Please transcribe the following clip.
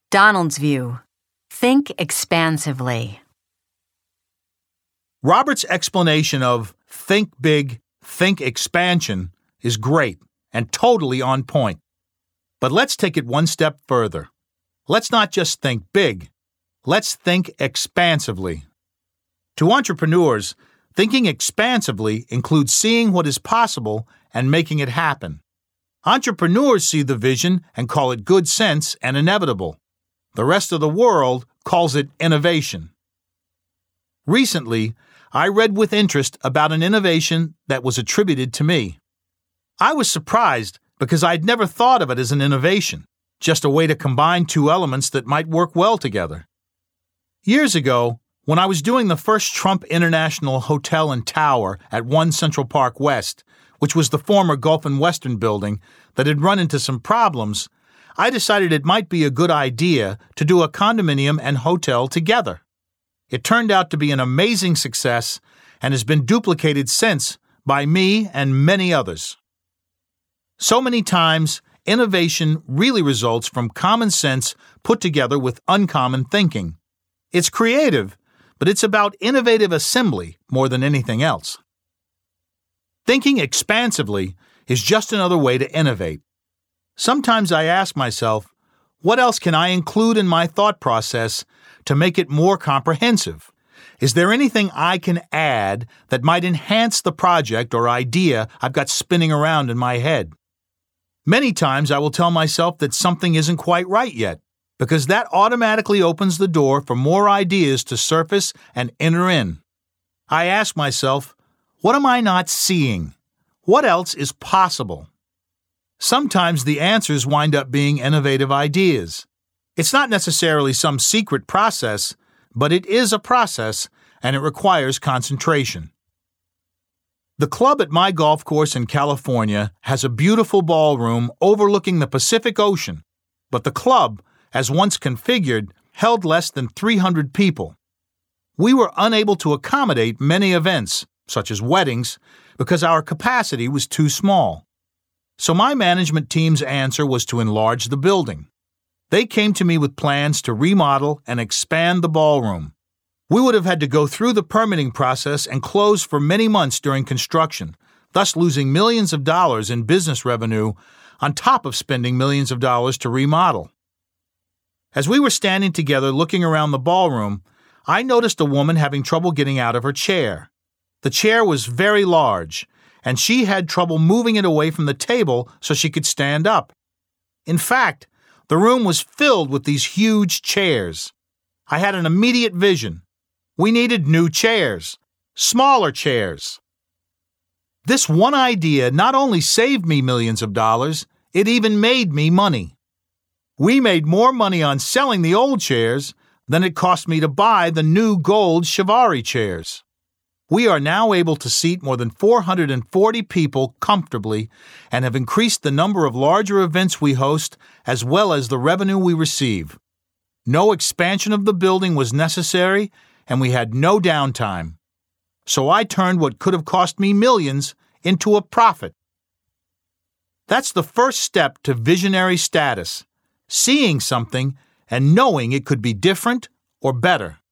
Donald's view. Think expansively. Robert's explanation of think big, think expansion is great and totally on point. But let's take it one step further. Let's not just think big. Let's think expansively. To entrepreneurs, thinking expansively includes seeing what is possible and making it happen. Entrepreneurs see the vision and call it good sense and inevitable. The rest of the world calls it innovation. Recently, I read with interest about an innovation that was attributed to me. I was surprised because I'd never thought of it as an innovation, just a way to combine two elements that might work well together. Years ago, when I was doing the first Trump International Hotel and Tower at 1 Central Park West, which was the former Gulf and Western building that had run into some problems, I decided it might be a good idea to do a condominium and hotel together. It turned out to be an amazing success and has been duplicated since by me and many others. So many times, innovation really results from common sense put together with uncommon thinking. It's creative, but it's about innovative assembly more than anything else. Thinking expansively is just another way to innovate. Sometimes I ask myself, what else can I include in my thought process to make it more comprehensive? Is there anything I can add that might enhance the project or idea I've got spinning around in my head? Many times I will tell myself that something isn't quite right yet, because that automatically opens the door for more ideas to surface and enter in. I ask myself, what am I not seeing? What else is possible? Sometimes the answers wind up being innovative ideas. It's not necessarily some secret process, but it is a process, and it requires concentration. The club at my golf course in California has a beautiful ballroom overlooking the Pacific Ocean, but the club, as once configured, held less than 300 people. We were unable to accommodate many events, such as weddings, because our capacity was too small. So my management team's answer was to enlarge the building. They came to me with plans to remodel and expand the ballroom. We would have had to go through the permitting process and close for many months during construction, thus losing millions of dollars in business revenue on top of spending millions of dollars to remodel. As we were standing together looking around the ballroom, I noticed a woman having trouble getting out of her chair. The chair was very large, and she had trouble moving it away from the table so she could stand up. In fact, the room was filled with these huge chairs. I had an immediate vision. We needed new chairs, smaller chairs. This one idea not only saved me millions of dollars, it even made me money. We made more money on selling the old chairs than it cost me to buy the new gold Chiavari chairs. We are now able to seat more than 440 people comfortably and have increased the number of larger events we host as well as the revenue we receive. No expansion of the building was necessary, and we had no downtime. So I turned what could have cost me millions into a profit. That's the first step to visionary status, seeing something and knowing it could be different or better.